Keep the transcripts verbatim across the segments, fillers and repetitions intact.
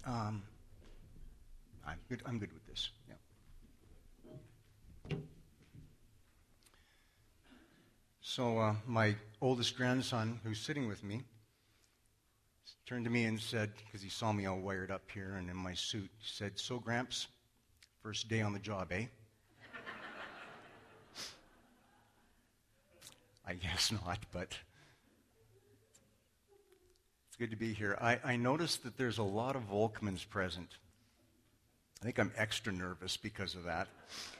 Um, I'm good. I'm good with this. Yeah. So uh, my oldest grandson, who's sitting with me, turned to me and said, because he saw me all wired up here and in my suit, he said, "So, Gramps, first day on the job, eh?" I guess not, but it's good to be here. I, I noticed that there's a lot of Volkmans present. I think I'm extra nervous because of that.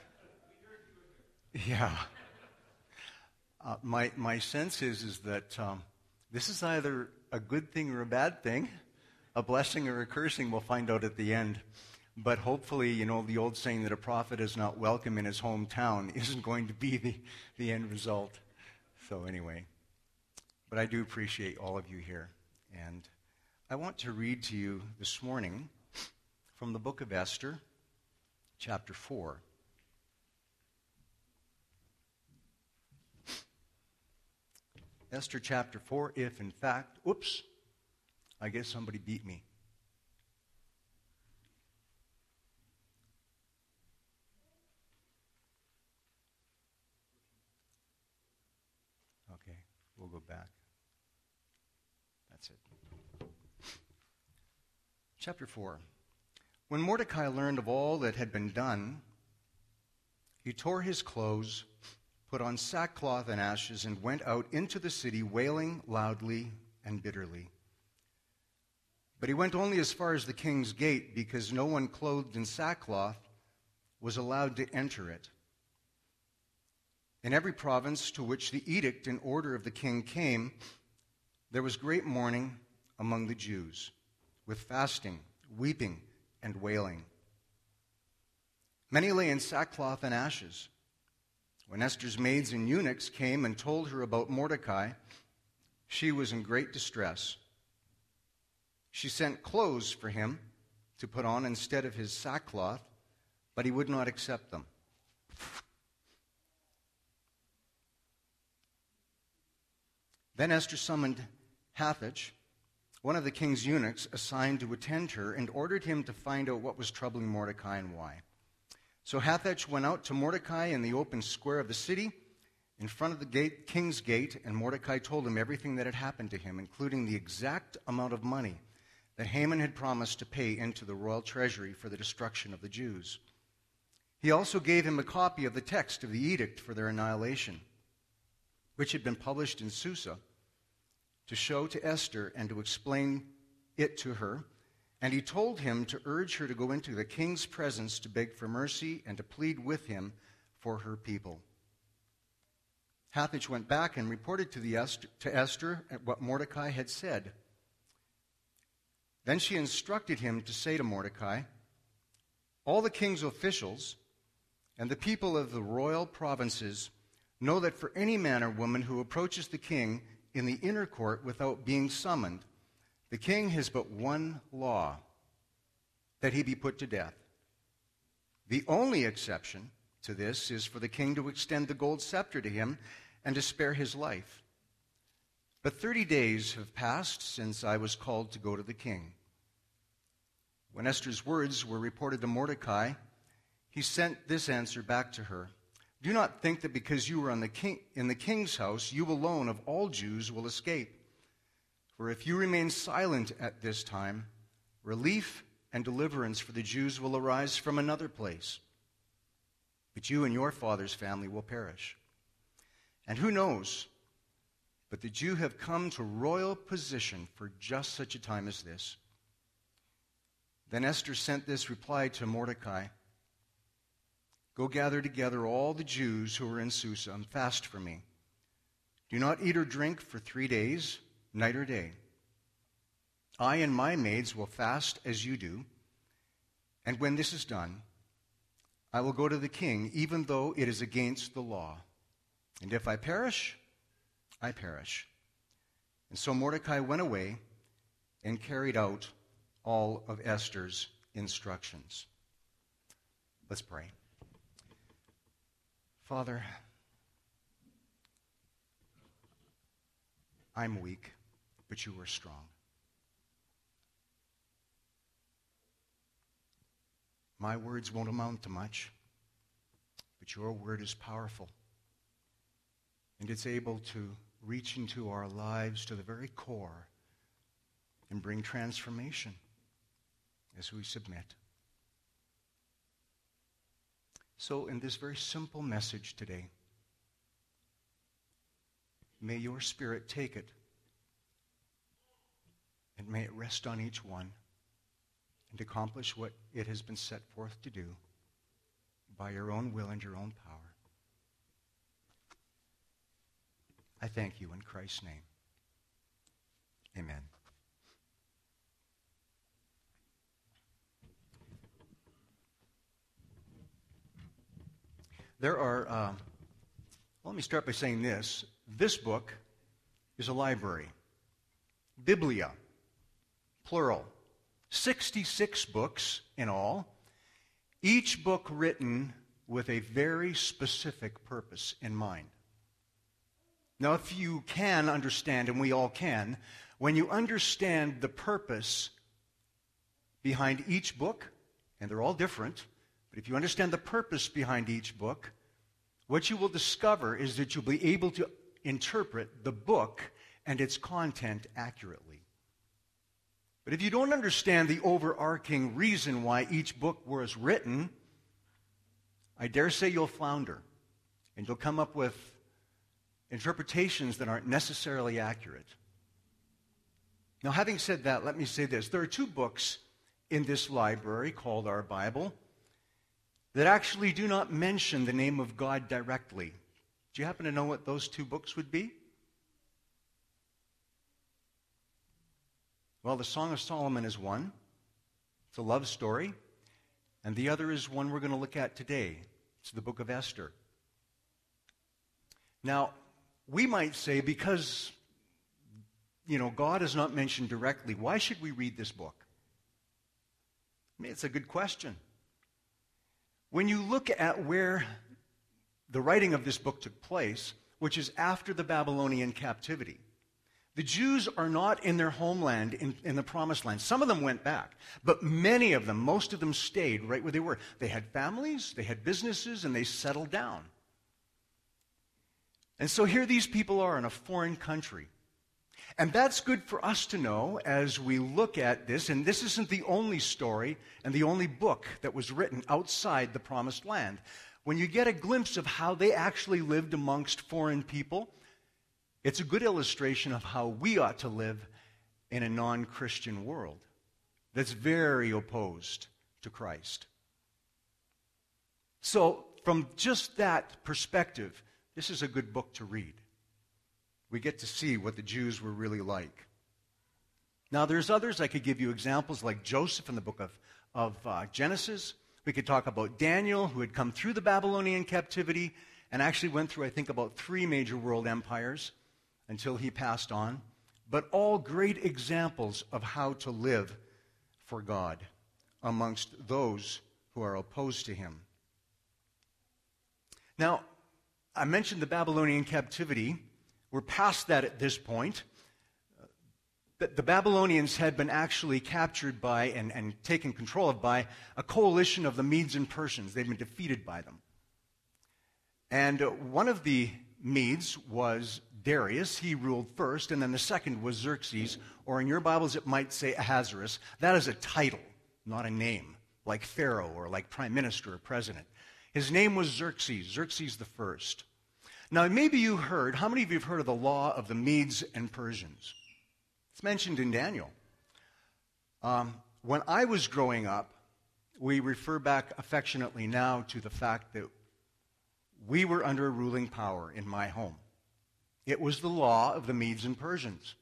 Yeah. Uh, my my sense is is that um, this is either a good thing or a bad thing, a blessing or a cursing. We'll find out at the end. But hopefully, you know, the old saying that a prophet is not welcome in his hometown isn't going to be the, the end result. So anyway, but I do appreciate all of you here. And I want to read to you this morning from the book of Esther, chapter four. Esther chapter four, if in fact, oops, I guess somebody beat me. Okay, we'll go back. That's it. Chapter four. When Mordecai learned of all that had been done, he tore his clothes, put on sackcloth and ashes, and went out into the city wailing loudly and bitterly. But he went only as far as the king's gate, because no one clothed in sackcloth was allowed to enter it. In every province to which the edict and order of the king came, there was great mourning among the Jews, with fasting, weeping, and wailing. Many lay in sackcloth and ashes. When Esther's maids and eunuchs came and told her about Mordecai, she was in great distress. She sent clothes for him to put on instead of his sackcloth, but he would not accept them. Then Esther summoned Hathach, one of the king's eunuchs assigned to attend her, and ordered him to find out what was troubling Mordecai and why. So Hathach went out to Mordecai in the open square of the city, in front of the gate, king's gate, and Mordecai told him everything that had happened to him, including the exact amount of money that Haman had promised to pay into the royal treasury for the destruction of the Jews. He also gave him a copy of the text of the edict for their annihilation, which had been published in Susa, to show to Esther and to explain it to her. And he told him to urge her to go into the king's presence to beg for mercy and to plead with him for her people. Hathach went back and reported to, the Esther, to Esther what Mordecai had said. Then she instructed him to say to Mordecai, "All the king's officials and the people of the royal provinces know that for any man or woman who approaches the king in the inner court without being summoned, the king has but one law, that he be put to death. The only exception to this is for the king to extend the gold scepter to him and to spare his life. But thirty days have passed since I was called to go to the king." When Esther's words were reported to Mordecai, he sent this answer back to her: "Do not think that because you are on the king, in the king's house, you alone of all Jews will escape. For if you remain silent at this time, relief and deliverance for the Jews will arise from another place. But you and your father's family will perish. And who knows, but that you have come to royal position for just such a time as this." Then Esther sent this reply to Mordecai: "Go gather together all the Jews who are in Susa and fast for me. Do not eat or drink for three days, night or day. I and my maids will fast as you do, and when this is done, I will go to the king, even though it is against the law. And if I perish, I perish." And so Mordecai went away and carried out all of Esther's instructions. Let's pray. Father, I'm weak, but you are strong. My words won't amount to much, but your word is powerful. And it's able to reach into our lives to the very core and bring transformation as we submit. So in this very simple message today, may your Spirit take it, and may it rest on each one and accomplish what it has been set forth to do by your own will and your own power. I thank you in Christ's name. Amen. There are, uh, well, let me start by saying this. This book is a library. Biblia, plural. sixty-six books in all, each book written with a very specific purpose in mind. Now, if you can understand, and we all can, when you understand the purpose behind each book, and they're all different, but if you understand the purpose behind each book, what you will discover is that you'll be able to interpret the book and its content accurately. But if you don't understand the overarching reason why each book was written, I dare say you'll flounder, and you'll come up with interpretations that aren't necessarily accurate. Now, having said that, let me say this. There are two books in this library called our Bible that actually do not mention the name of God directly. Do you happen to know what those two books would be? Well, the Song of Solomon is one. It's a love story. And the other is one we're going to look at today. It's the book of Esther. Now, we might say, because, you know, God is not mentioned directly, why should we read this book? I mean, it's a good question. When you look at where the writing of this book took place, which is after the Babylonian captivity, the Jews are not in their homeland, in, in the Promised Land. Some of them went back, but many of them, most of them stayed right where they were. They had families, they had businesses, and they settled down. And so here these people are in a foreign country. And that's good for us to know as we look at this. And this isn't the only story and the only book that was written outside the Promised Land. When you get a glimpse of how they actually lived amongst foreign people, it's a good illustration of how we ought to live in a non-Christian world that's very opposed to Christ. So from just that perspective, this is a good book to read. We get to see what the Jews were really like. Now, there's others. I could give you examples like Joseph in the book of, of uh, Genesis. We could talk about Daniel, who had come through the Babylonian captivity and actually went through, I think, about three major world empires until he passed on. But all great examples of how to live for God amongst those who are opposed to him. Now, I mentioned the Babylonian captivity. We're past that at this point. The Babylonians had been actually captured by and, and taken control of by a coalition of the Medes and Persians. They'd been defeated by them. And one of the Medes was Darius. He ruled first, and then the second was Xerxes, or in your Bibles it might say Ahasuerus. That is a title, not a name, like Pharaoh or like prime minister or president. His name was Xerxes, Xerxes the first. Now, maybe you heard, how many of you have heard of the law of the Medes and Persians? It's mentioned in Daniel. Um, when I was growing up, we refer back affectionately now to the fact that we were under a ruling power in my home. It was the law of the Medes and Persians.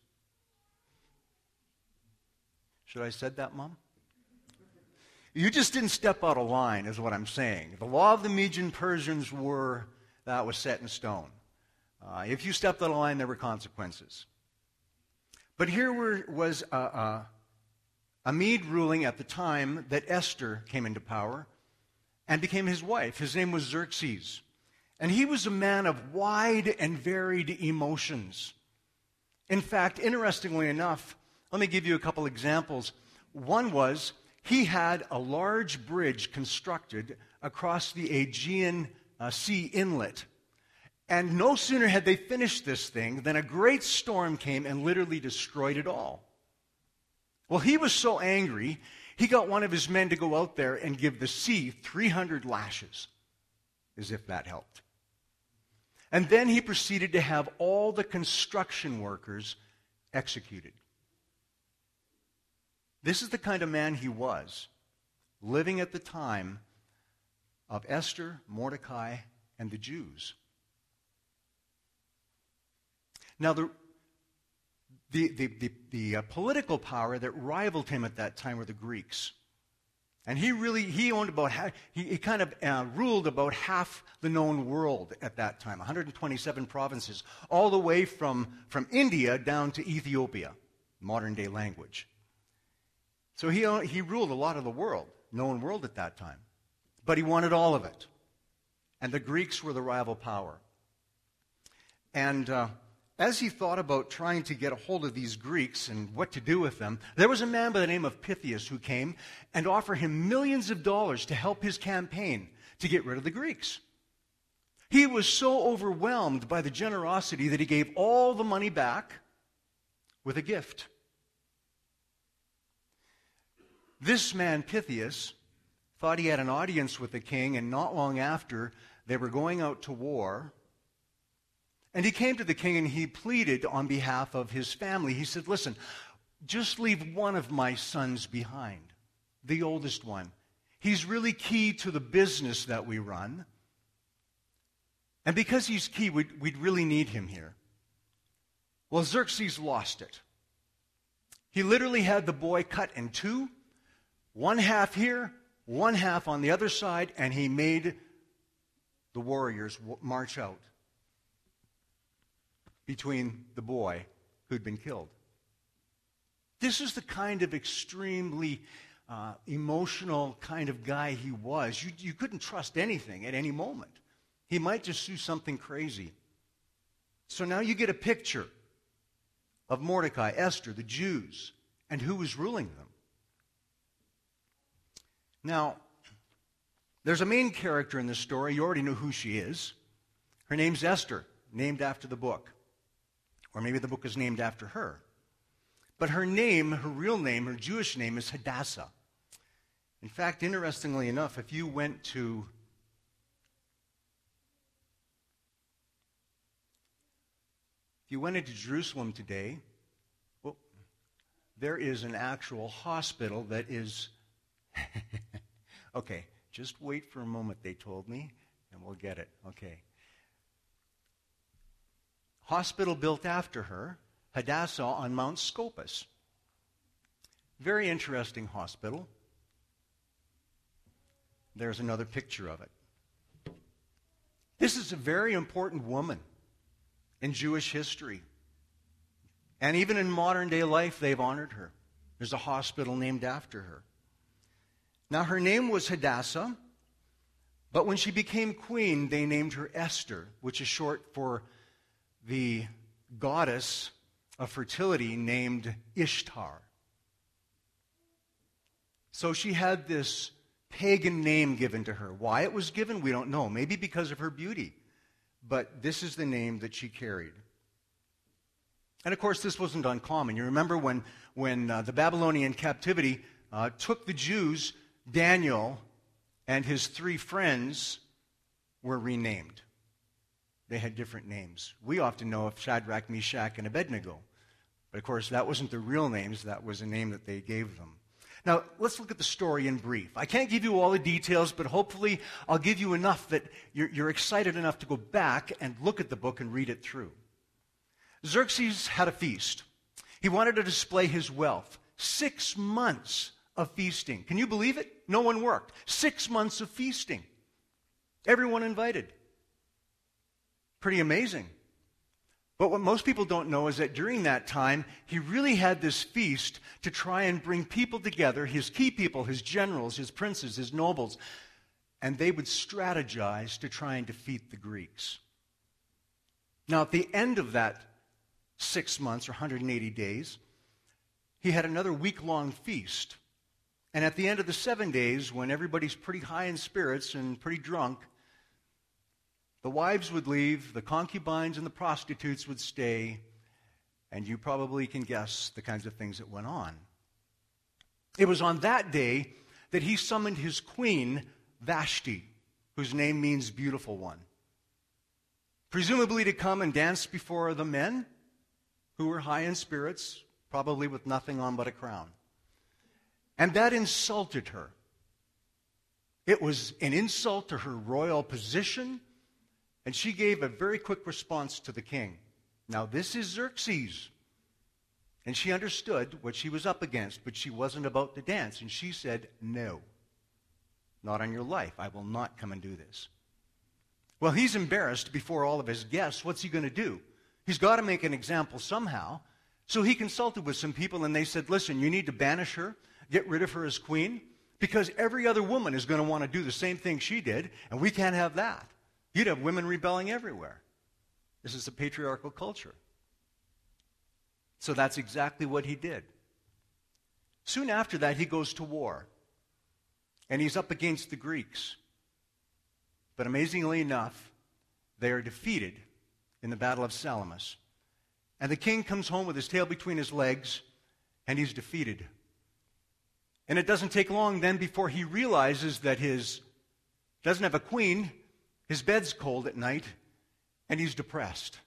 Should I have said that, Mom? You just didn't step out of line, is what I'm saying. The law of the Medes and Persians were... that was set in stone. Uh, if you stepped out of line, there were consequences. But here were, was a, a, a Mede ruling at the time that Esther came into power and became his wife. His name was Xerxes. And he was a man of wide and varied emotions. In fact, interestingly enough, let me give you a couple examples. One was, he had a large bridge constructed across the Aegean uh, Sea inlet. And no sooner had they finished this thing than a great storm came and literally destroyed it all. Well, he was so angry, he got one of his men to go out there and give the sea three hundred lashes, as if that helped. And then he proceeded to have all the construction workers executed. This is the kind of man he was, living at the time of Esther, Mordecai, and the Jews. Now, the, the, the, the, the uh, political power that rivaled him at that time were the Greeks. And he really, he owned about, half, he, he kind of uh, ruled about half the known world at that time, one hundred twenty-seven provinces, all the way from, from India down to Ethiopia, modern-day language. So he, owned, he ruled a lot of the world, known world at that time. But he wanted all of it. And the Greeks were the rival power. And uh, as he thought about trying to get a hold of these Greeks and what to do with them, there was a man by the name of Pythias who came and offered him millions of dollars to help his campaign to get rid of the Greeks. He was so overwhelmed by the generosity that he gave all the money back with a gift. This man, Pythias, thought he had an audience with the king, and not long after, they were going out to war. And he came to the king and he pleaded on behalf of his family. He said, listen, just leave one of my sons behind, the oldest one. He's really key to the business that we run. And because he's key, we'd, we'd really need him here. Well, Xerxes lost it. He literally had the boy cut in two, one half here, one half on the other side, and he made the warriors march out between the boy who'd been killed. This is the kind of extremely uh, emotional kind of guy he was. You, you couldn't trust anything at any moment. He might just do something crazy. So now you get a picture of Mordecai, Esther, the Jews, and who was ruling them. Now, there's a main character in this story. You already know who she is. Her name's Esther, named after the book. Or maybe the book is named after her. But her name, her real name, her Jewish name is Hadassah. In fact, interestingly enough, if you went to if you went into Jerusalem today, well, there is an actual hospital that is okay, just wait for a moment, they told me, and we'll get it. Okay. Hospital built after her, Hadassah on Mount Scopus. Very interesting hospital. There's another picture of it. This is a very important woman in Jewish history. And even in modern day life, they've honored her. There's a hospital named after her. Now, her name was Hadassah, but when she became queen, they named her Esther, which is short for the goddess of fertility named Ishtar. So she had this pagan name given to her. Why it was given, we don't know. Maybe because of her beauty. But this is the name that she carried. And of course, this wasn't uncommon. You remember when, when uh, the Babylonian captivity uh, took the Jews, Daniel and his three friends were renamed. They had different names. We often know of Shadrach, Meshach, and Abednego. But of course, that wasn't their real names. That was a name that they gave them. Now, let's look at the story in brief. I can't give you all the details, but hopefully I'll give you enough that you're, you're excited enough to go back and look at the book and read it through. Xerxes had a feast. He wanted to display his wealth. Six months of feasting. Can you believe it? No one worked. Six months of feasting. Everyone invited. Pretty amazing. But what most people don't know is that during that time, he really had this feast to try and bring people together, his key people, his generals, his princes, his nobles, and they would strategize to try and defeat the Greeks. Now, at the end of that six months or one hundred eighty days, he had another week-long feast. And at the end of the seven days, when everybody's pretty high in spirits and pretty drunk, the wives would leave, the concubines and the prostitutes would stay, and you probably can guess the kinds of things that went on. It was on that day that he summoned his queen, Vashti, whose name means beautiful one, presumably to come and dance before the men who were high in spirits, probably with nothing on but a crown. And that insulted her. It was an insult to her royal position, and she gave a very quick response to the king. Now, this is Xerxes, and she understood what she was up against, but she wasn't about to dance, and she said, no, not on your life. I will not come and do this. Well, he's embarrassed before all of his guests. What's he going to do? He's got to make an example somehow. So he consulted with some people, and they said, listen, you need to banish her, get rid of her as queen, because every other woman is going to want to do the same thing she did, and we can't have that. You'd have women rebelling everywhere. This is a patriarchal culture. So that's exactly what he did. Soon after that, he goes to war, and he's up against the Greeks. But amazingly enough, they are defeated in the Battle of Salamis. And the king comes home with his tail between his legs, and he's defeated. And it doesn't take long then before he realizes that his doesn't have a queen, his bed's cold at night, and he's depressed.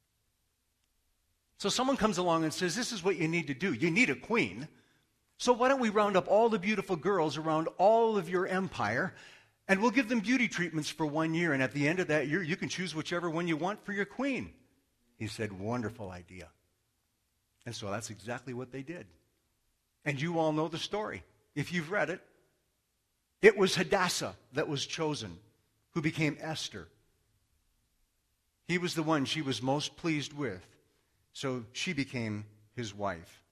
So someone comes along and says, this is what you need to do. You need a queen. So why don't we round up all the beautiful girls around all of your empire, and we'll give them beauty treatments for one year, and at the end of that year, you can choose whichever one you want for your queen. He said, wonderful idea. And so that's exactly what they did. And you all know the story. If you've read it, it was Hadassah that was chosen, who became Esther. He was the one she was most pleased with, so she became his wife.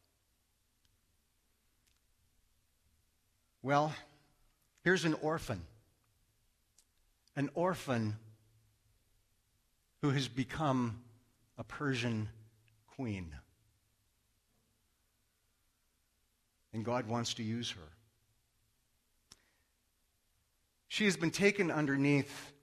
Well, here's an orphan. An orphan who has become a Persian queen. And God wants to use her. She has been taken underneath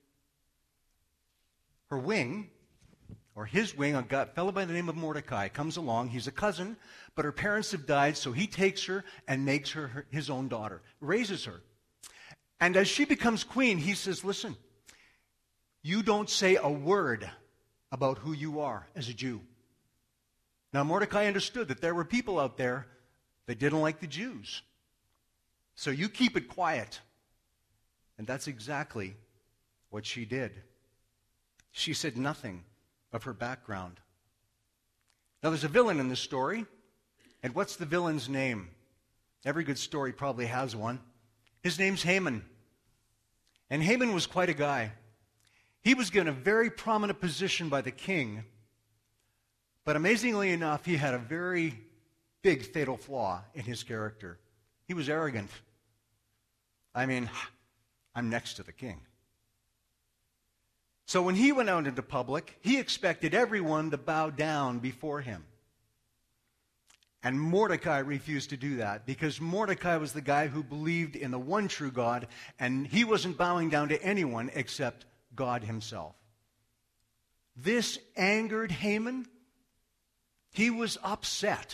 her wing, or his wing. A fellow by the name of Mordecai comes along. He's a cousin, but her parents have died, so he takes her and makes her, her his own daughter, raises her. And as she becomes queen, he says, listen, you don't say a word about who you are as a Jew. Now, Mordecai understood that there were people out there that didn't like the Jews. So you keep it quiet. And that's exactly what she did. She said nothing of her background. Now, there's a villain in this story. And what's the villain's name? Every good story probably has one. His name's Haman. And Haman was quite a guy. He was given a very prominent position by the king. But amazingly enough, he had a very big fatal flaw in his character. He was arrogant. I mean, I'm next to the king. So when he went out into public, he expected everyone to bow down before him. And Mordecai refused to do that because Mordecai was the guy who believed in the one true God, and he wasn't bowing down to anyone except God himself. This angered Haman. He was upset.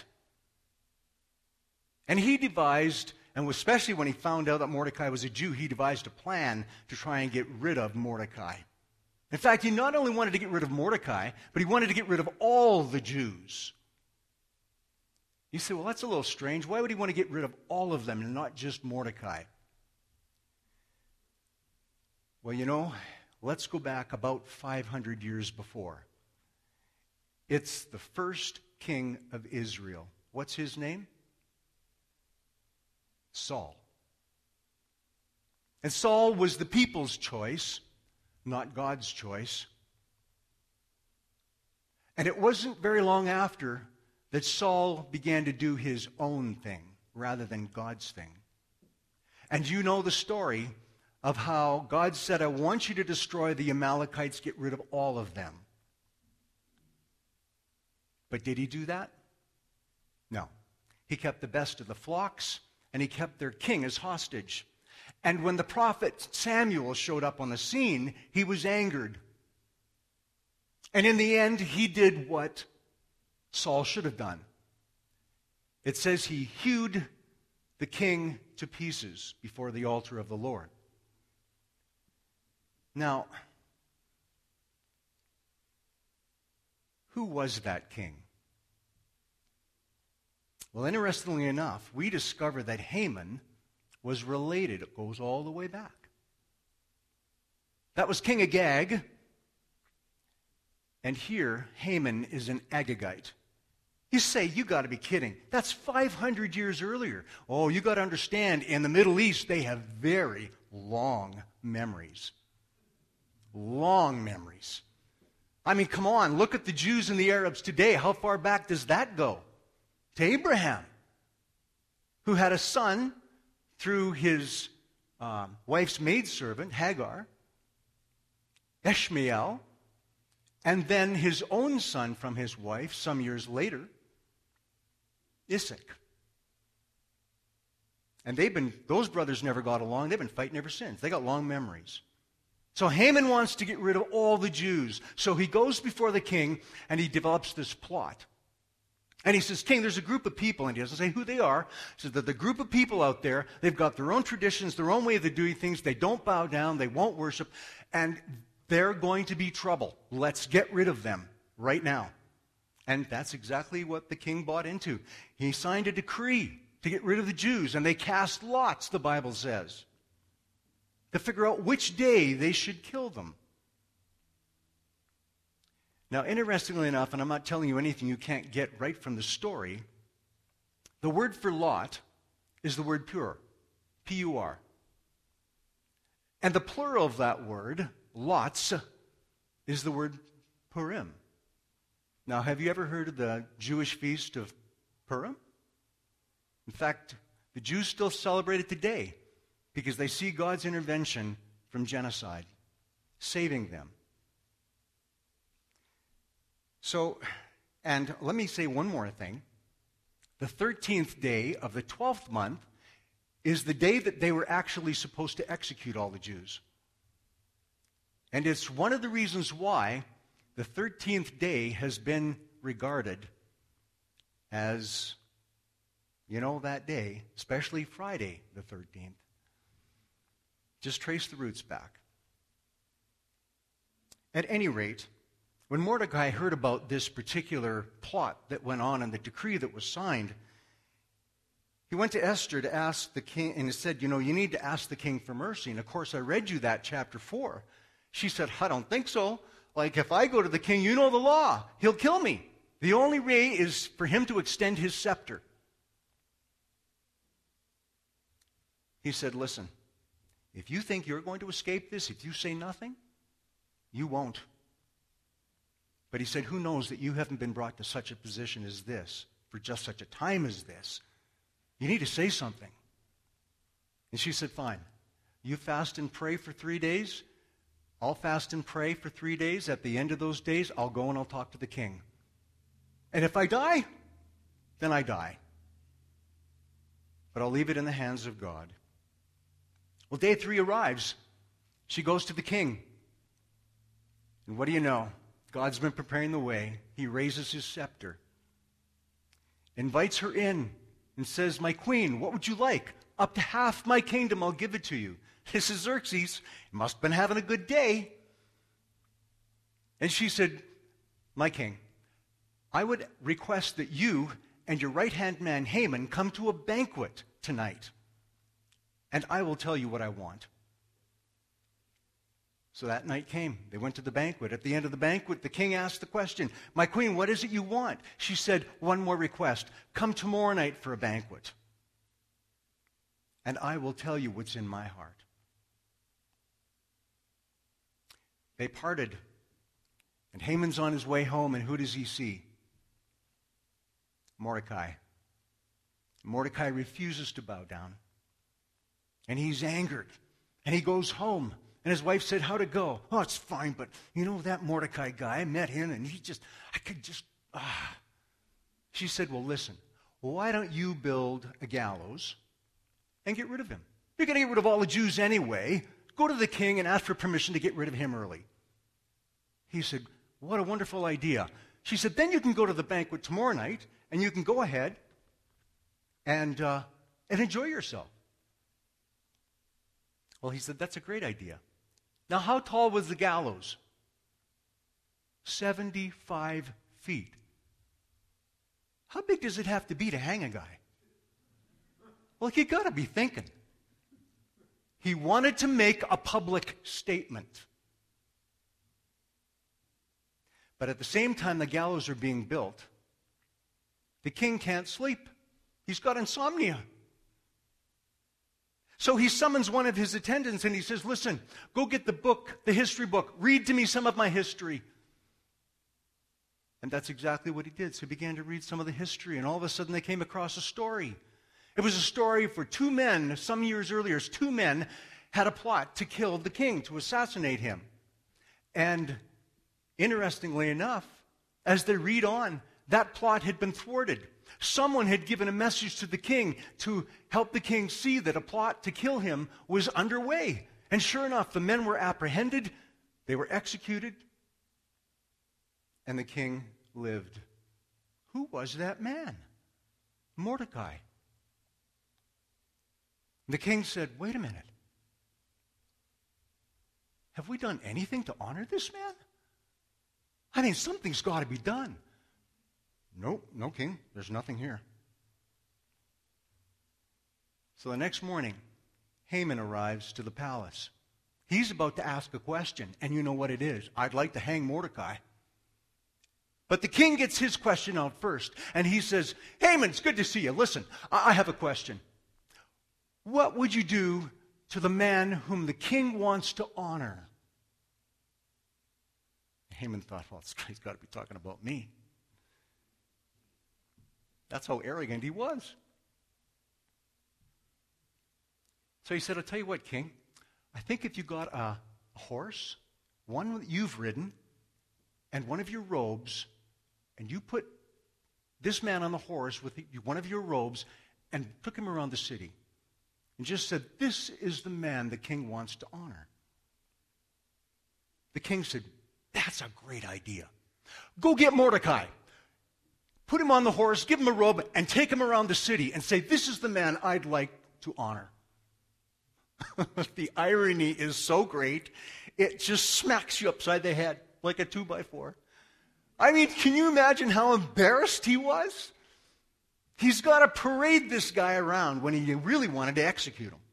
And he devised, and especially when he found out that Mordecai was a Jew, he devised a plan to try and get rid of Mordecai. In fact, he not only wanted to get rid of Mordecai, but he wanted to get rid of all the Jews. You say, well, that's a little strange. Why would he want to get rid of all of them and not just Mordecai? Well, you know, let's go back about five hundred years before. It's the first king of Israel. What's his name? Saul. And Saul was the people's choice, not God's choice. And it wasn't very long after that Saul began to do his own thing rather than God's thing. And you know the story of how God said, I want you to destroy the Amalekites, get rid of all of them. But did he do that? No. He kept the best of the flocks and he kept their king as hostage. And when the prophet Samuel showed up on the scene, he was angered. And in the end, he did what Saul should have done. It says he hewed the king to pieces before the altar of the Lord. Now, who was that king? Well, interestingly enough, we discover that Haman was related. It goes all the way back. That was King Agag. And here, Haman is an Agagite. You say, you got to be kidding. That's five hundred years earlier. Oh, you got to understand, in the Middle East, they have very long memories. Long memories. I mean, come on, look at the Jews and the Arabs today. How far back does that go? To Abraham, who had a son through his um, wife's maidservant, Hagar, Ishmael, and then his own son from his wife some years later, Isaac. And they've been, those brothers never got along. They've been fighting ever since. They got long memories. So Haman wants to get rid of all the Jews. So he goes before the king and he develops this plot. And he says, King, there's a group of people, and he doesn't say who they are. He says that the group of people out there, they've got their own traditions, their own way of doing things. They don't bow down. They won't worship. And they're going to be trouble. Let's get rid of them right now. And that's exactly what the king bought into. He signed a decree to get rid of the Jews, and they cast lots, the Bible says, to figure out which day they should kill them. Now, interestingly enough, and I'm not telling you anything you can't get right from the story, the word for lot is the word pur, P U R. And the plural of that word, lots, is the word Purim. Now, have you ever heard of the Jewish feast of Purim? In fact, the Jews still celebrate it today because they see God's intervention from genocide, saving them. So, and let me say one more thing. The thirteenth day of the twelfth month is the day that they were actually supposed to execute all the Jews. And it's one of the reasons why the thirteenth day has been regarded as, you know, that day, especially Friday the thirteenth. Just trace the roots back. At any rate, when Mordecai heard about this particular plot that went on and the decree that was signed, he went to Esther to ask the king, and he said, you know, you need to ask the king for mercy. And of course, I read you that chapter four. She said, I don't think so. Like, if I go to the king, you know the law. He'll kill me. The only way is for him to extend his scepter. He said, listen, if you think you're going to escape this, if you say nothing, you won't. But he said, who knows that you haven't been brought to such a position as this, for just such a time as this. You need to say something. And she said, fine. You fast and pray for three days. I'll fast and pray for three days. At the end of those days, I'll go and I'll talk to the king. And if I die, then I die. But I'll leave it in the hands of God. Well, day three arrives. She goes to the king. And what do you know? God's been preparing the way. He raises his scepter, invites her in, and says, my queen, what would you like? Up to half my kingdom, I'll give it to you. This is Xerxes. He must have been having a good day. And she said, my king, I would request that you and your right-hand man Haman come to a banquet tonight, and I will tell you what I want. So that night came. They went to the banquet. At the end of the banquet, the king asked the question, my queen, what is it you want? She said, one more request. Come tomorrow night for a banquet, and I will tell you what's in my heart. They parted, and Haman's on his way home, and who does he see? Mordecai. Mordecai refuses to bow down, and he's angered, and he goes home. And his wife said, how'd it go? Oh, it's fine, but you know that Mordecai guy, I met him, and he just, I could just, ah. She said, well, listen, why don't you build a gallows and get rid of him. You're going to get rid of all the Jews anyway. Go to the king and ask for permission to get rid of him early. He said, what a wonderful idea. She said, then you can go to the banquet tomorrow night, and you can go ahead and, uh, and enjoy yourself. Well, he said, that's a great idea. Now, how tall was the gallows? seventy-five feet. How big does it have to be to hang a guy? Well, you got to be thinking. He wanted to make a public statement. But at the same time the gallows are being built, the king can't sleep. He's got insomnia. So he summons one of his attendants and he says, listen, go get the book, the history book. Read to me some of my history. And that's exactly what he did. So he began to read some of the history, and all of a sudden they came across a story. It was a story for two men, some years earlier, two men had a plot to kill the king, to assassinate him. And interestingly enough, as they read on, that plot had been thwarted. Someone had given a message to the king to help the king see that a plot to kill him was underway. And sure enough, the men were apprehended, they were executed, and the king lived. Who was that man? Mordecai. The king said, wait a minute. Have we done anything to honor this man? I mean, something's got to be done. Nope, no, king. There's nothing here. So the next morning, Haman arrives to the palace. He's about to ask a question, and you know what it is. I'd like to hang Mordecai. But the king gets his question out first, and he says, Haman, it's good to see you. Listen, I have a question. What would you do to the man whom the king wants to honor? Haman thought, well, he's got to be talking about me. That's how arrogant he was. So he said, I'll tell you what, king. I think if you got a, a horse, one that you've ridden, and one of your robes, and you put this man on the horse with one of your robes and took him around the city and just said, this is the man the king wants to honor. The king said, that's a great idea. Go get Mordecai. Put him on the horse, give him a robe, and take him around the city and say, this is the man I'd like to honor. The irony is so great, it just smacks you upside the head like a two by four. I mean, can you imagine how embarrassed he was? He's got to parade this guy around when he really wanted to execute him.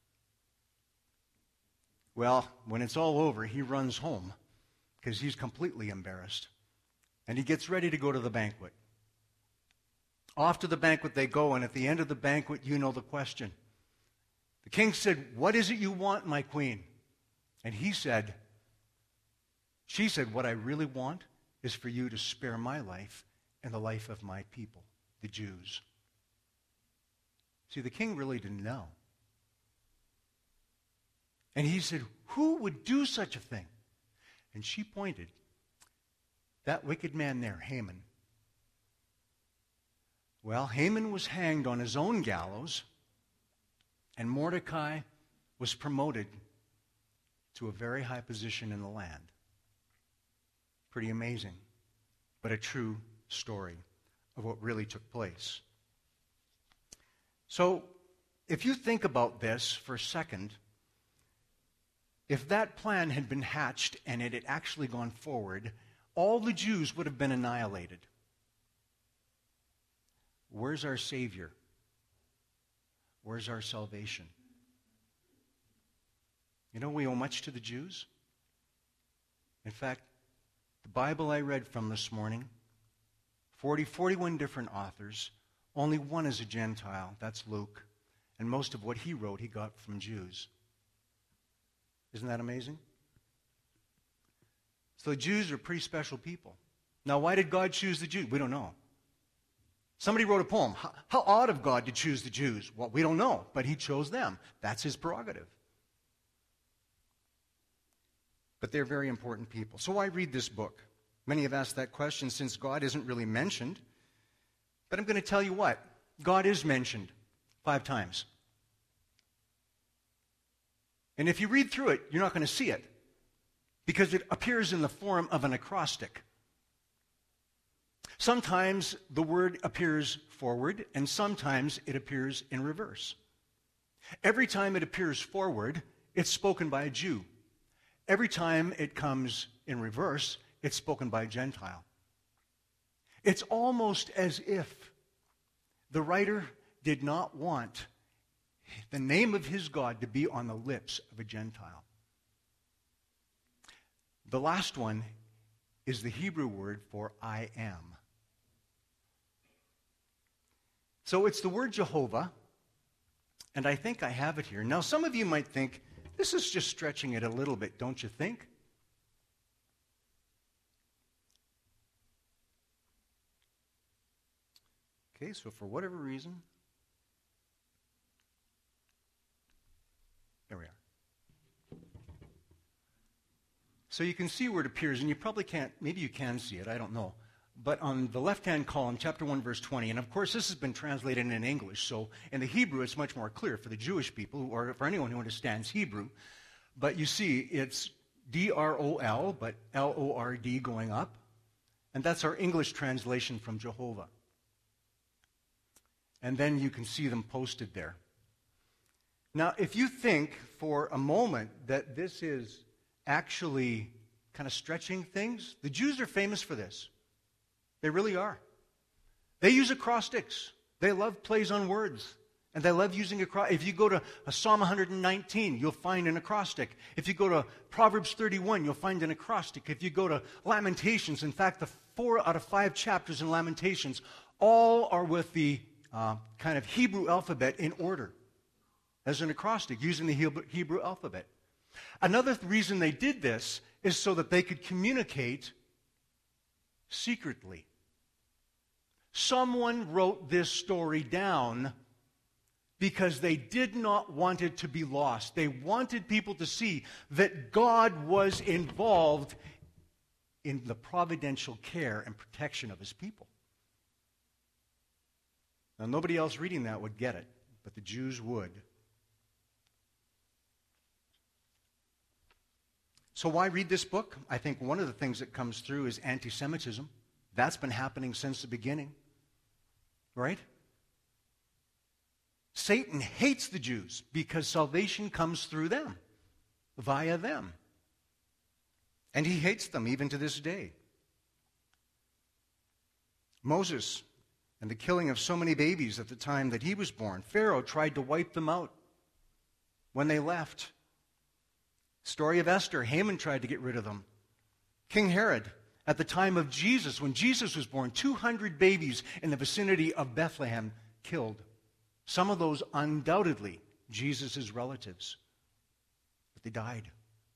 Well, when it's all over, he runs home because he's completely embarrassed. And he gets ready to go to the banquet. Off to the banquet they go, and at the end of the banquet, you know the question. The king said, what is it you want, my queen? And he said, she said, what I really want is for you to spare my life and the life of my people, the Jews. See, the king really didn't know. And he said, who would do such a thing? And she pointed, that wicked man there, Haman. Well, Haman was hanged on his own gallows, and Mordecai was promoted to a very high position in the land. Pretty amazing, but a true story of what really took place. So, if you think about this for a second, if that plan had been hatched and it had actually gone forward, all the Jews would have been annihilated. Where's our Savior? Where's our salvation? You know, we owe much to the Jews. In fact, the Bible I read from this morning, forty, forty-one different authors, only one is a Gentile, that's Luke, and most of what he wrote he got from Jews. Isn't that amazing? So the Jews are pretty special people. Now, why did God choose the Jews? We don't know. Somebody wrote a poem. How, how odd of God to choose the Jews. Well, we don't know, but he chose them. That's his prerogative. But they're very important people. So why read this book? Many have asked that question since God isn't really mentioned. But I'm going to tell you what. God is mentioned five times. And if you read through it, you're not going to see it because it appears in the form of an acrostic. Sometimes the word appears forward, and sometimes it appears in reverse. Every time it appears forward, it's spoken by a Jew. Every time it comes in reverse, it's spoken by a Gentile. It's almost as if the writer did not want the name of his God to be on the lips of a Gentile. The last one is the Hebrew word for I am. So it's the word Jehovah, and I think I have it here. Now, some of you might think, this is just stretching it a little bit, don't you think? Okay, so for whatever reason, there we are. So you can see where it appears, and you probably can't, maybe you can see it, I don't know. But on the left-hand column, chapter one, verse twenty, and of course this has been translated in English, so in the Hebrew it's much more clear for the Jewish people, or for anyone who understands Hebrew. But you see, it's D R O L, but L O R D going up, and that's our English translation from Jehovah. And then you can see them posted there. Now, if you think for a moment that this is actually kind of stretching things, the Jews are famous for this. They really are. They use acrostics. They love plays on words. And they love using acrostics. If you go to Psalm one nineteen, you'll find an acrostic. If you go to Proverbs thirty-one, you'll find an acrostic. If you go to Lamentations, in fact, the four out of five chapters in Lamentations all are with the uh, kind of Hebrew alphabet in order as an acrostic, using the Hebrew, Hebrew alphabet. Another th- reason they did this is so that they could communicate secretly. Someone wrote this story down because they did not want it to be lost. They wanted people to see that God was involved in the providential care and protection of his people. Now, nobody else reading that would get it, but the Jews would. So why read this book? I think one of the things that comes through is anti-Semitism. That's been happening since the beginning. Right? Satan hates the Jews because salvation comes through them, via them. And he hates them even to this day. Moses and the killing of so many babies at the time that he was born. Pharaoh tried to wipe them out when they left. Story of Esther, Haman tried to get rid of them. King Herod, at the time of Jesus, when Jesus was born, two hundred babies in the vicinity of Bethlehem killed. Some of those undoubtedly Jesus' relatives. But they died.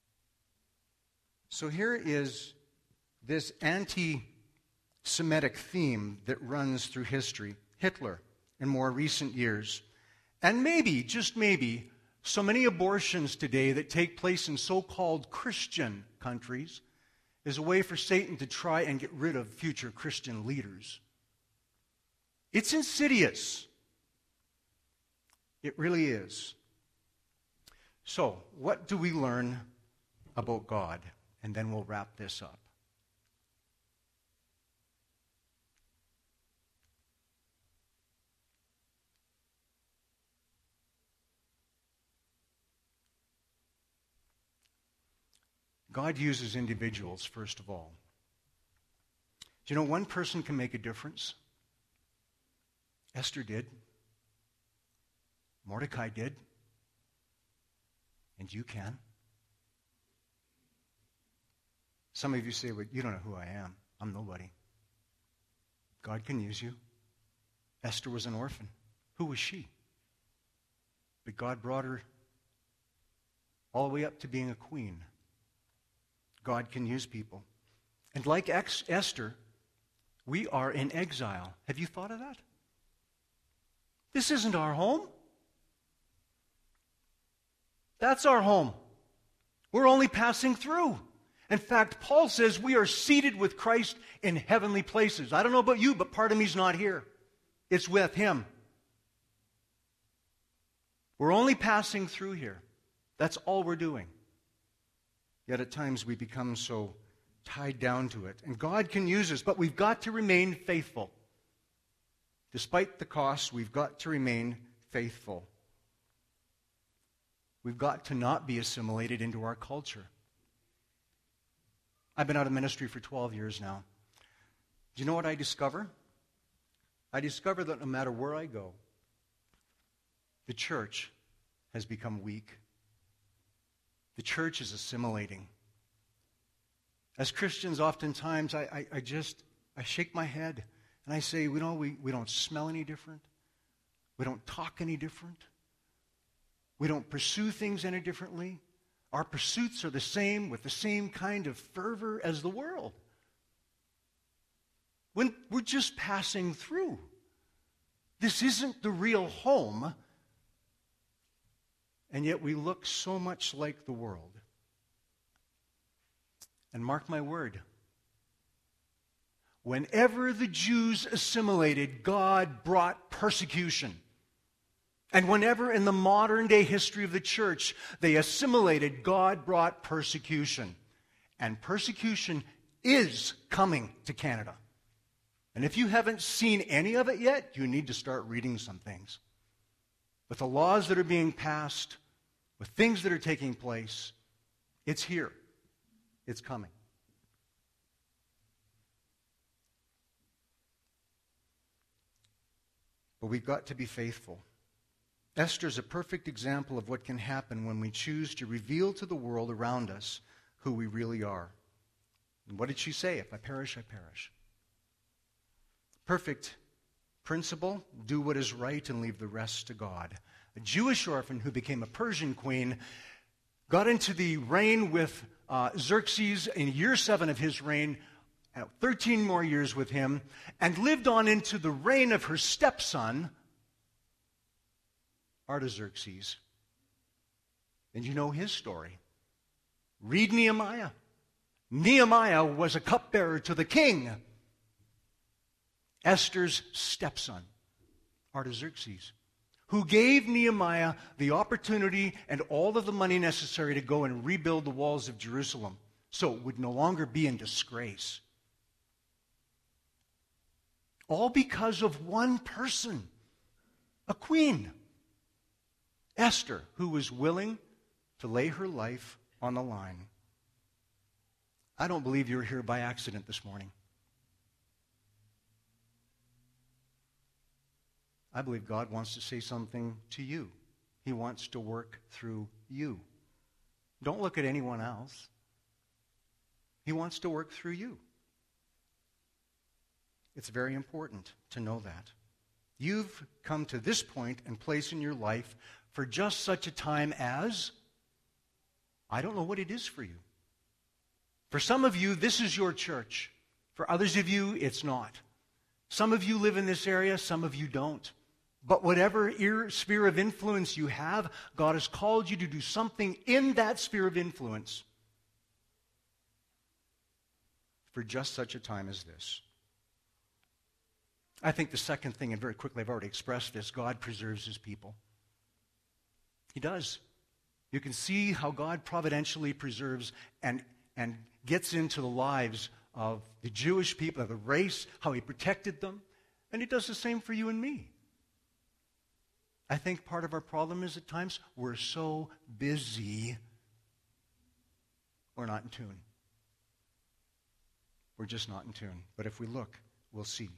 So here is this anti-Semitic theme that runs through history. Hitler in more recent years. And maybe, just maybe, so many abortions today that take place in so-called Christian countries is a way for Satan to try and get rid of future Christian leaders. It's insidious. It really is. So, what do we learn about God? And then we'll wrap this up. God uses individuals, first of all. Do you know one person can make a difference? Esther did. Mordecai did. And you can. Some of you say, well, you don't know who I am. I'm nobody. God can use you. Esther was an orphan. Who was she? But God brought her all the way up to being a queen. God can use people. And like ex- Esther, we are in exile. Have you thought of that? This isn't our home. That's our home. We're only passing through. In fact, Paul says we are seated with Christ in heavenly places. I don't know about you, but part of me's not here. It's with him. We're only passing through here. That's all we're doing. Yet at times we become so tied down to it. And God can use us, but we've got to remain faithful. Despite the cost, we've got to remain faithful. We've got to not be assimilated into our culture. I've been out of ministry for twelve years now. Do you know what I discover? I discover that no matter where I go, the church has become weak. The church is assimilating. As Christians, oftentimes, I, I, I just, I shake my head and I say, you know, we, we don't smell any different. We don't talk any different. We don't pursue things any differently. Our pursuits are the same, with the same kind of fervor as the world. When we're just passing through. This isn't the real home. And yet we look so much like the world. And mark my word, whenever the Jews assimilated, God brought persecution. And whenever in the modern day history of the church they assimilated, God brought persecution. And persecution is coming to Canada. And if you haven't seen any of it yet, you need to start reading some things. With the laws that are being passed, with things that are taking place, it's here. It's coming. But we've got to be faithful. Esther's a perfect example of what can happen when we choose to reveal to the world around us who we really are. And what did she say? If I perish, I perish. Perfect principle, do what is right and leave the rest to God. A Jewish orphan who became a Persian queen got into the reign with uh, Xerxes in year seven of his reign, uh, thirteen more years with him, and lived on into the reign of her stepson, Artaxerxes. And you know his story. Read Nehemiah. Nehemiah was a cupbearer to the king. Esther's stepson, Artaxerxes, who gave Nehemiah the opportunity and all of the money necessary to go and rebuild the walls of Jerusalem so it would no longer be in disgrace. All because of one person, a queen, Esther, who was willing to lay her life on the line. I don't believe you're here by accident this morning. I believe God wants to say something to you. He wants to work through you. Don't look at anyone else. He wants to work through you. It's very important to know that. You've come to this point and place in your life for just such a time as, I don't know what it is for you. For some of you, this is your church. For others of you, it's not. Some of you live in this area, some of you don't. But whatever ear, sphere of influence you have, God has called you to do something in that sphere of influence for just such a time as this. I think the second thing, and very quickly I've already expressed this, God preserves his people. He does. You can see how God providentially preserves and, and gets into the lives of the Jewish people, of the race, how he protected them. And he does the same for you and me. I think part of our problem is at times we're so busy, we're not in tune. We're just not in tune. But if we look, we'll see.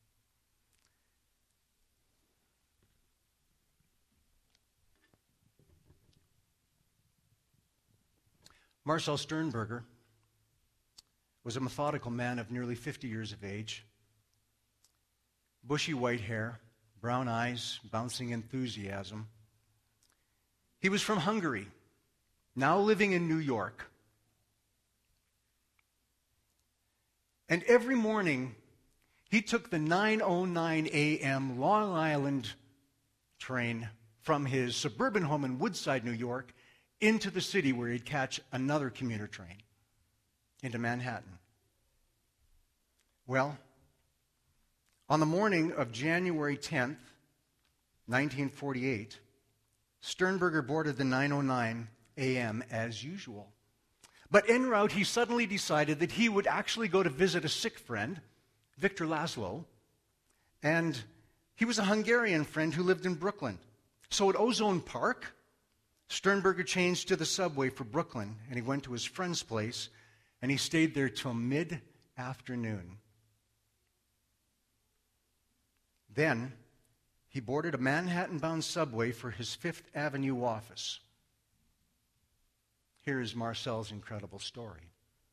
Marcel Sternberger was a methodical man of nearly fifty years of age, bushy white hair, brown eyes, bouncing enthusiasm. He was from Hungary, now living in New York. And every morning, he took the nine oh nine a.m. Long Island train from his suburban home in Woodside, New York, into the city where he'd catch another commuter train into Manhattan. Well, on the morning of January tenth, nineteen forty-eight, Sternberger boarded the nine oh nine a.m. as usual. But en route, he suddenly decided that he would actually go to visit a sick friend, Victor Laszlo, and he was a Hungarian friend who lived in Brooklyn. So at Ozone Park, Sternberger changed to the subway for Brooklyn, and he went to his friend's place, and he stayed there till mid-afternoon. Then, he boarded a Manhattan-bound subway for his Fifth Avenue office. Here is Marcel's incredible story.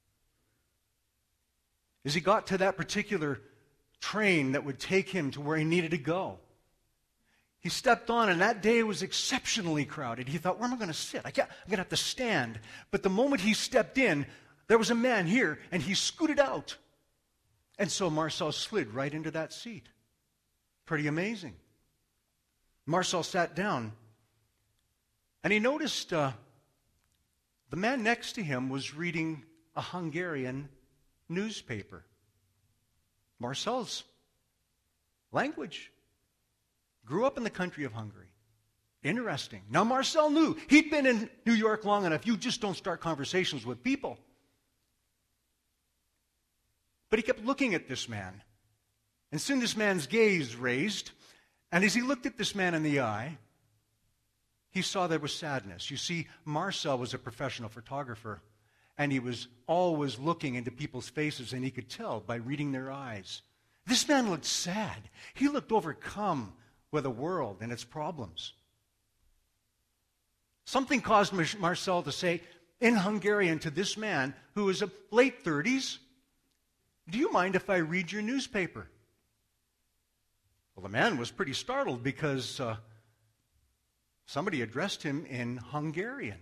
As he got to that particular train that would take him to where he needed to go, he stepped on, and that day was exceptionally crowded. He thought, where am I going to sit? I can't, I'm going to have to stand. But the moment he stepped in, there was a man here, and he scooted out. And so Marcel slid right into that seat. Pretty amazing. Marcel sat down, and he noticed uh, the man next to him was reading a Hungarian newspaper. Marcel's language. Grew up in the country of Hungary. Interesting. Now Marcel knew he'd been in New York long enough. You just don't start conversations with people. But he kept looking at this man. And soon this man's gaze raised. And as he looked at this man in the eye, he saw there was sadness. You see, Marcel was a professional photographer. And he was always looking into people's faces. And he could tell by reading their eyes. This man looked sad. He looked overcome with the world and its problems. Something caused Marcel to say in Hungarian to this man who was in late thirties, do you mind if I read your newspaper? Well, the man was pretty startled because uh, somebody addressed him in Hungarian.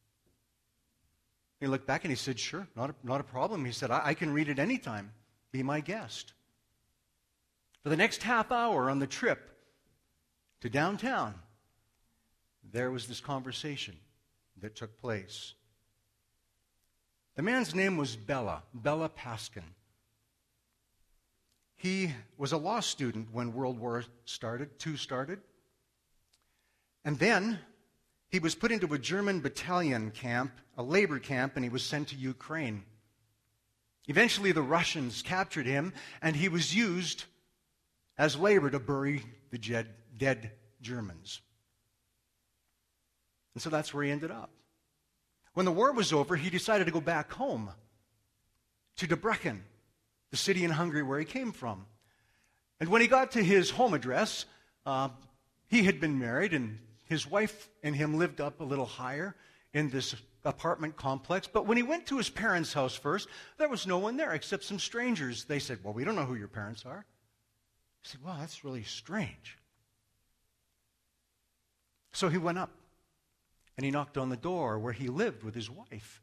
He looked back and he said, sure, not a, not a problem. He said, I, I can read it anytime. Be my guest. For the next half hour on the trip to downtown, there was this conversation that took place. The man's name was Bela, Bela Paskin. He was a law student when World War started, Two started. And then he was put into a German battalion camp, a labor camp, and he was sent to Ukraine. Eventually the Russians captured him, and he was used as labor to bury the dead, dead Germans. And so that's where he ended up. When the war was over, he decided to go back home to Debrecen, the city in Hungary where he came from. And when he got to his home address, uh, he had been married, and his wife and him lived up a little higher in this apartment complex. But when he went to his parents' house first, there was no one there except some strangers. They said, well, we don't know who your parents are. He said, well, that's really strange. So he went up, and he knocked on the door where he lived with his wife.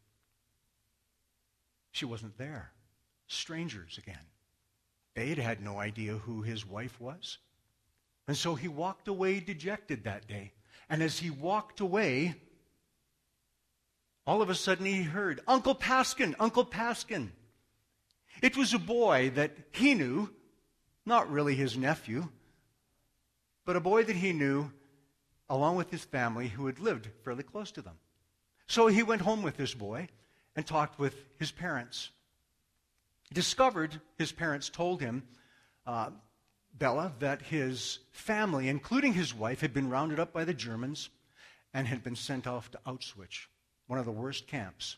She wasn't there. Strangers again. They had had no idea who his wife was. And so he walked away dejected that day. And as he walked away, all of a sudden he heard, Uncle Paskin, Uncle Paskin. It was a boy that he knew, not really his nephew, but a boy that he knew along with his family who had lived fairly close to them. So he went home with this boy and talked with his parents. He discovered, his parents told him, uh, Bela, that his family, including his wife, had been rounded up by the Germans and had been sent off to Auschwitz, one of the worst camps.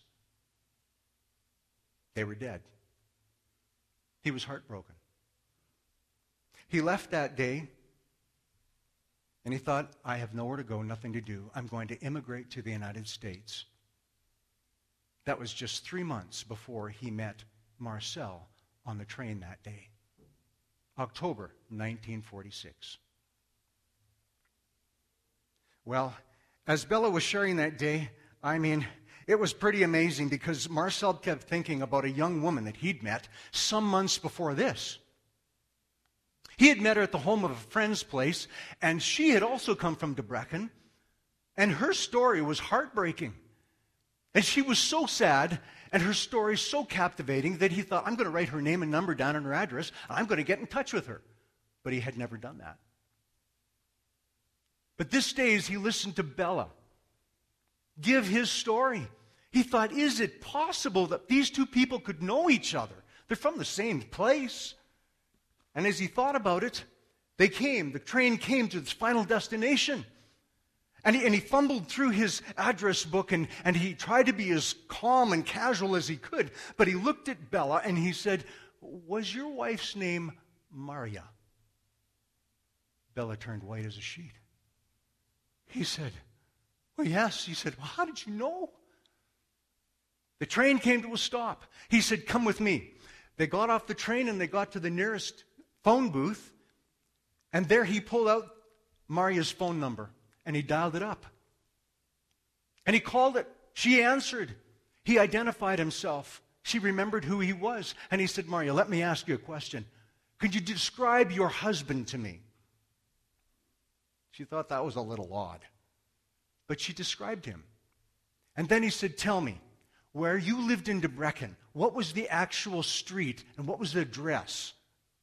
They were dead. He was heartbroken. He left that day, and he thought, I have nowhere to go, nothing to do. I'm going to immigrate to the United States. That was just three months before he met Marcel on the train that day. October nineteen forty-six. Well, as Bela was sharing that day, I mean, it was pretty amazing because Marcel kept thinking about a young woman that he'd met some months before this. He had met her at the home of a friend's place, and she had also come from Debrecen, and her story was heartbreaking. And she was so sad, and her story so captivating that he thought, I'm going to write her name and number down and her address, and I'm going to get in touch with her. But he had never done that. But this day, as he listened to Bela, give his story. He thought, is it possible that these two people could know each other? They're from the same place. And as he thought about it, they came. The train came to its final destination. And he, and he fumbled through his address book, and, and he tried to be as calm and casual as he could. But he looked at Bella and he said, was your wife's name Maria? Bella turned white as a sheet. He said, well, yes. He said, well, how did you know? The train came to a stop. He said, come with me. They got off the train and they got to the nearest phone booth. And there he pulled out Maria's phone number and he dialed it up. And he called it. She answered. He identified himself. She remembered who he was. And he said, Maria, let me ask you a question. Could you describe your husband to me? She thought that was a little odd. But she described him. And then he said, tell me, where you lived in Debrecen, what was the actual street and what was the address?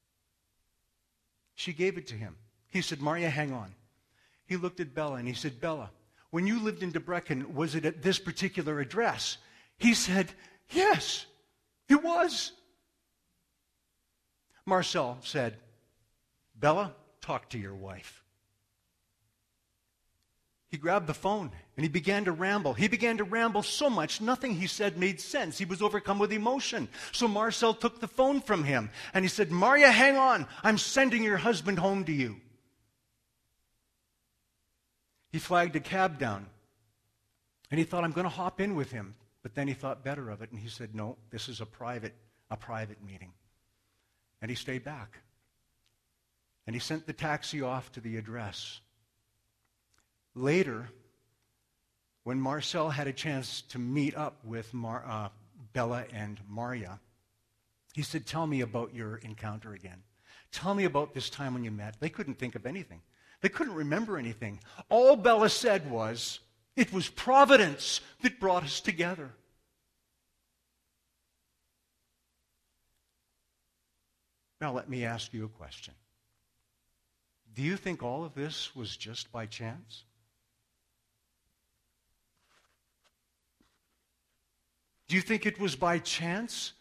She gave it to him. He said, Maria, hang on. He looked at Bella and he said, Bella, when you lived in Debrecen, was it at this particular address? He said, yes, it was. Marcel said, Bella, talk to your wife. He grabbed the phone and he began to ramble. He began to ramble so much, nothing he said made sense. He was overcome with emotion. So Marcel took the phone from him and he said, Maria, hang on. I'm sending your husband home to you. He flagged a cab down and he thought, I'm going to hop in with him. But then he thought better of it and he said, no, this is a private, a private meeting. And he stayed back. And he sent the taxi off to the address. Later, when Marcel had a chance to meet up with Mar- uh, Bella and Maria, he said, tell me about your encounter again. Tell me about this time when you met. They couldn't think of anything. They couldn't remember anything. All Bella said was, it was providence that brought us together. Now let me ask you a question. Do you think all of this was just by chance? Do you think it was by chance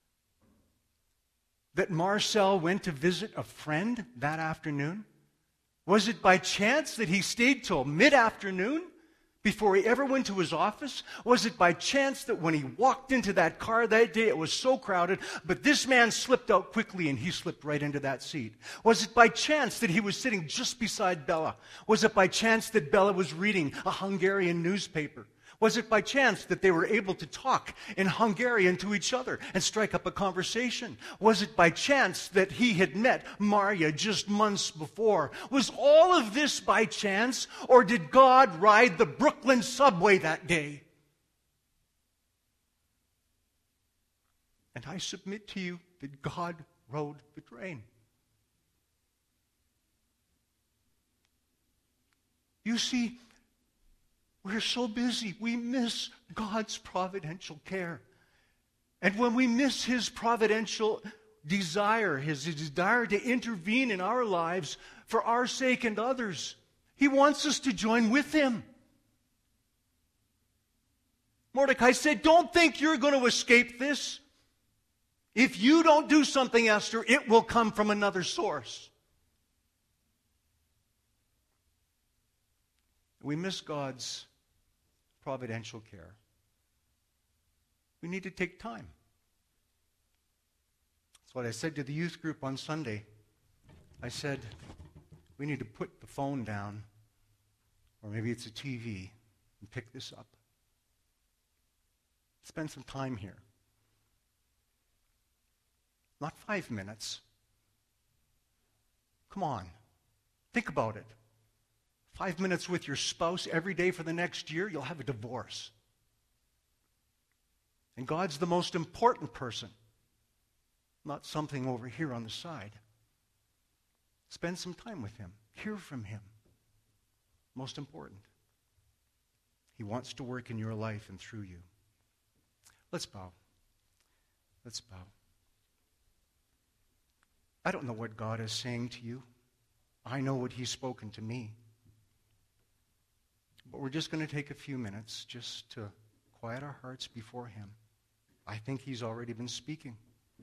that Marcel went to visit a friend that afternoon? Was it by chance that he stayed till mid-afternoon before he ever went to his office? Was it by chance that when he walked into that car that day, it was so crowded, but this man slipped out quickly and he slipped right into that seat? Was it by chance that he was sitting just beside Bella? Was it by chance that Bella was reading a Hungarian newspaper? Was it by chance that they were able to talk in Hungarian to each other and strike up a conversation? Was it by chance that he had met Maria just months before? Was all of this by chance, or did God ride the Brooklyn subway that day? And I submit to you that God rode the train. You see, we're so busy, we miss God's providential care. And when we miss His providential desire, His desire to intervene in our lives for our sake and others, He wants us to join with Him. Mordecai said, don't think you're going to escape this. If you don't do something, Esther, it will come from another source. We miss God's providential care. We need to take time. That's what I said to the youth group on Sunday. I said, we need to put the phone down, or maybe it's a T V, and pick this up. Spend some time here. Not five minutes. Come on. Think about it. Five minutes with your spouse every day for the next year, you'll have a divorce. And God's the most important person, not something over here on the side. Spend some time with Him. Hear from Him. Most important. He wants to work in your life and through you. Let's bow. Let's bow. I don't know what God is saying to you. I know what He's spoken to me. But we're just going to take a few minutes just to quiet our hearts before him. I think he's already been speaking.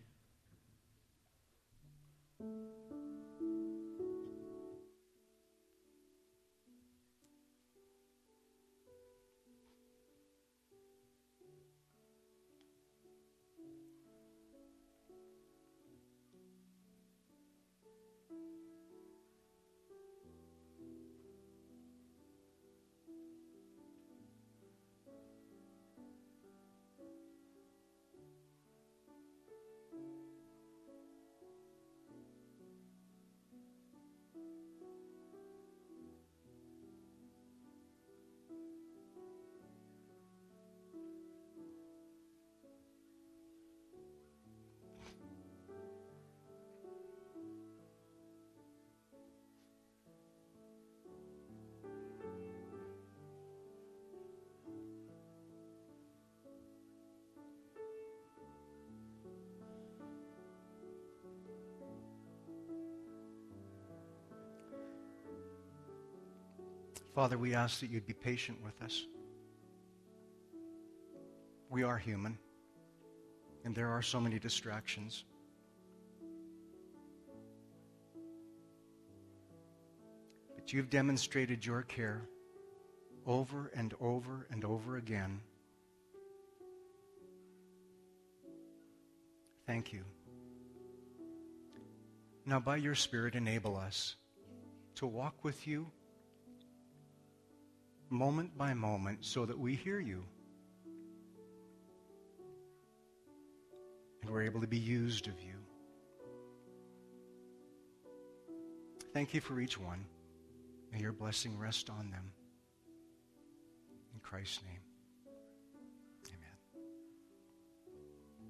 Father, we ask that you'd be patient with us. We are human, and there are so many distractions. But you've demonstrated your care over and over and over again. Thank you. Now, by your Spirit, enable us to walk with you moment by moment so that we hear you and we're able to be used of you. Thank you for each one. May your blessing rest on them. In Christ's name.